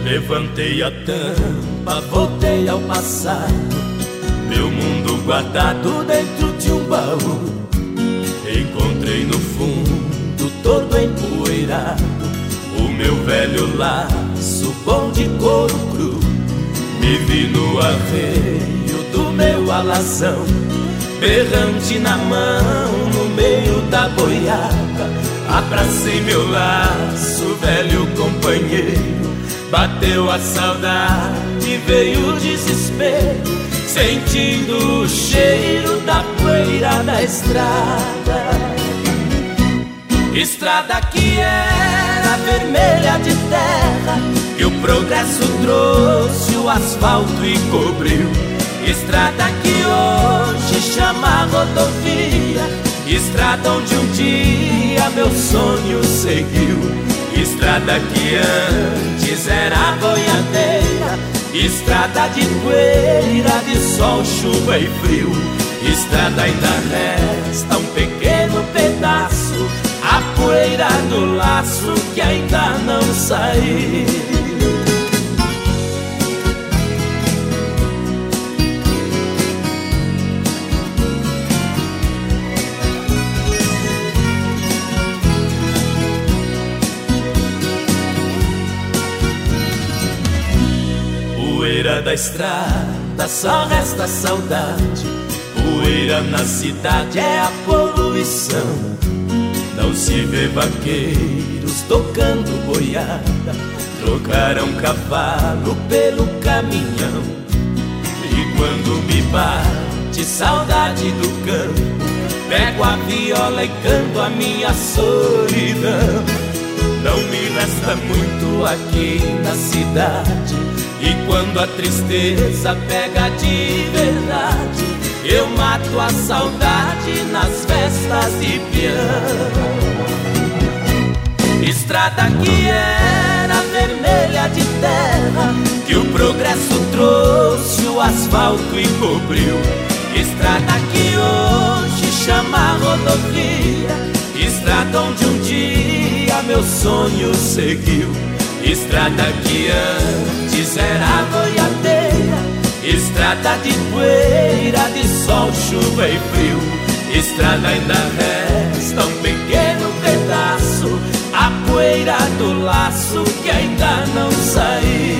Levantei a tampa, voltei ao passado, meu mundo guardado dentro de um baú. Encontrei no fundo, todo empoeirado, o meu velho laço bom de couro cru. Me vi no arreio do meu alazão, berrante na mão, no meio da boiada. Abracei meu laço, velho companheiro. Bateu a saudade, veio o desespero, sentindo o cheiro da poeira da estrada. Estrada que era vermelha de terra, que o progresso trouxe o asfalto e cobriu. Estrada que hoje chama rodovia, estrada onde um dia meu sonho seguiu. Estrada que antes era boiadeira, estrada de poeira, de sol, chuva e frio. Estrada ainda resta um pequeno pedaço, a poeira do laço que ainda não saiu. Poeira da estrada, só resta saudade. Poeira na cidade é a poluição. Não se vê vaqueiros tocando boiada, trocaram cavalo pelo caminhão. E quando me bate saudade do campo, pego a viola e canto a minha solidão. Não me resta muito aqui na cidade, e quando a tristeza pega de verdade, eu mato a saudade nas festas de peão. Estrada que era vermelha de terra, que o progresso trouxe o asfalto e cobriu. Estrada que hoje chama rodovia, estrada onde um dia meu sonho seguiu. Estrada que antes era boiadeira, estrada de poeira, de sol, chuva e frio. Estrada ainda resta um pequeno pedaço, a poeira do laço que ainda não saiu.